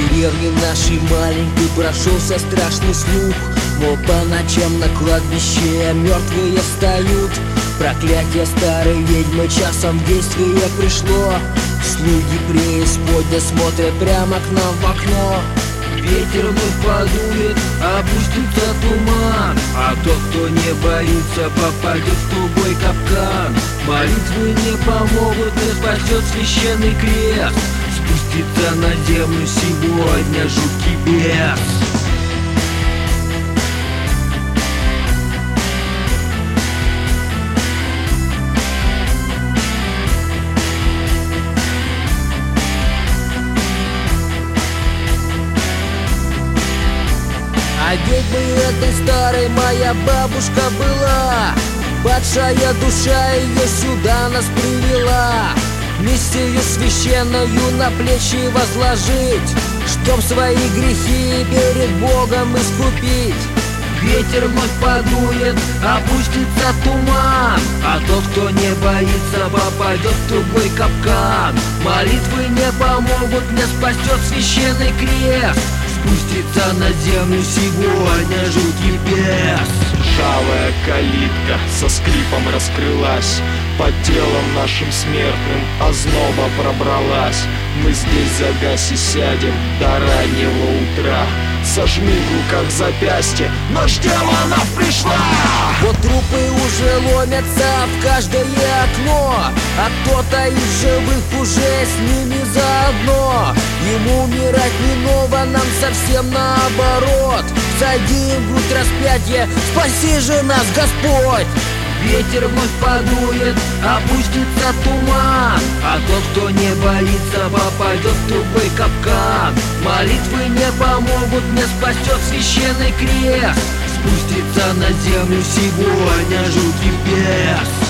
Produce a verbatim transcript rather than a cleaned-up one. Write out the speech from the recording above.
деревне нашей маленькой прошелся страшный слух, мол, по ночам на кладбище мертвые встают. Проклятие старой ведьмы часом в действие пришло. Слуги преисподня смотрят прямо к нам в окно. Ветер вновь подует, опустится туман, а тот, кто не боится, попадет в тугой капкан. Молитвы не помогут, не спасет священный крест. Спустится на землю сегодня жуткий бес. А ведьмой этой старой моя бабушка была. Падшая душа ее сюда нас привела. Миссию священную на плечи возложить, чтоб свои грехи перед Богом искупить. Ветер вновь подует, опустится туман, а тот, кто не боится, попадет в тугой капкан. Молитвы не помогут, не спасет священный крест. Спустится на землю сегодня жуткий бес. Ржавая калитка со скрипом раскрылась, по телом нашим смертным озноба пробралась. Мы здесь за газ и сядем до раннего утра. Сожми в руках запястье, ночь демонов пришла. Вот трупы уже ломятся в каждое окно, а кто-то из живых уже с ними заодно. Ему умирать не ново, нам совсем наоборот. Сойди в грудь распятие, спаси же нас, Господь! Ветер вновь подует, опустится туман, а тот, кто не боится, попадет в тугой капкан. Молитвы не помогут, не спасет священный крест. Спустится на землю сегодня жуткий бес.